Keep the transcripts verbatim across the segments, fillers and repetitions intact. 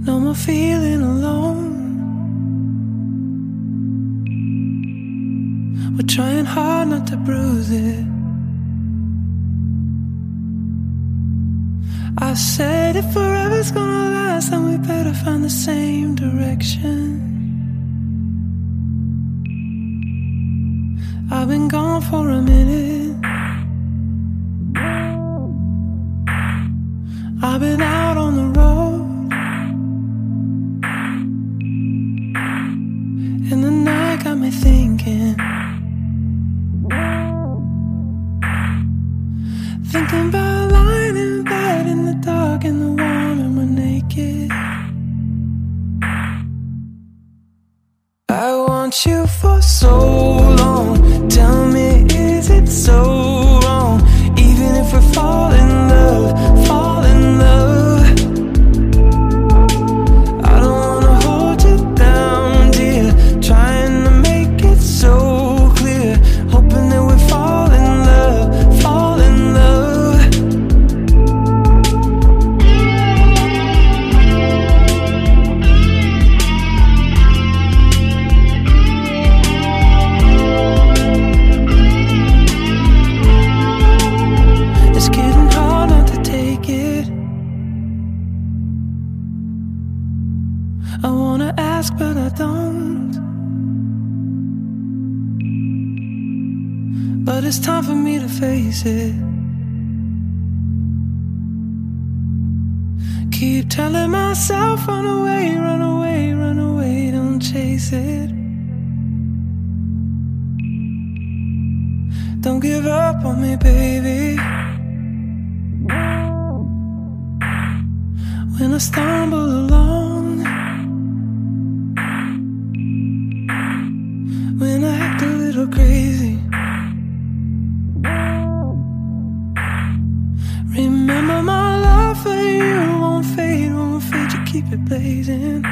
No more feeling alone. We're trying hard not to bruise it. I said if forever's gonna last, then we better find the same direction. I've been gone for a minute. I've been out on the road, and the night got me thinking. Thinking about lying in bed in the dark, in the warm, and we're naked. I want you for so long. Tell me, is it so wrong? Even if we fall in love, fall in love, I don't wanna hold you down, dear. Trying to make it so clear, hoping that we fall in love, fall in love. I wanna ask, but I don't. But it's time for me to face it. Keep telling myself, run away, run away, run away, don't chase it. Don't give up on me, baby. When I stumble along, when I act a little crazy, remember my love for you won't fade, won't fade, you keep it blazing.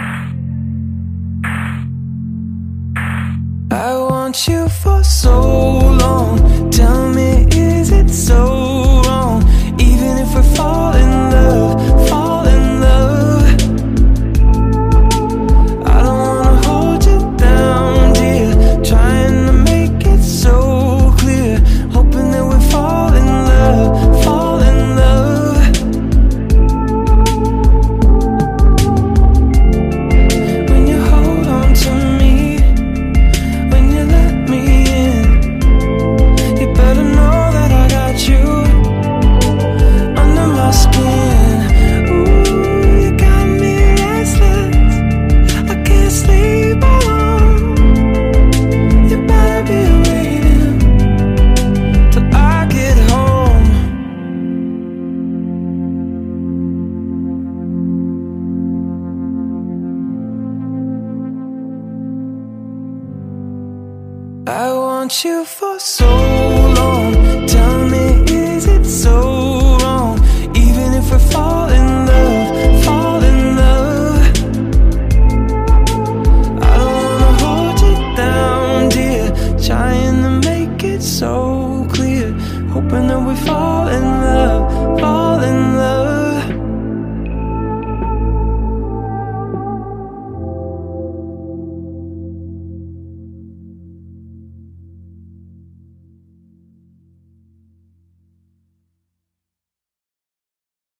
I want you for so long. Tell me, is it so wrong? Even if we fall in love, fall in love, I don't wanna hold you down, dear. Trying to make it so clear, hoping that we fall in love, fall in love. When you hold on to me, when you let me in, you better know that I got you under my skin. Ooh, you got me restless, I can't sleep alone. You better be waiting till I get home. I want you for so long. Tell me, is it so wrong? Even if we fall in love, fall in love, I don't wanna hold you down, dear. Trying to make it so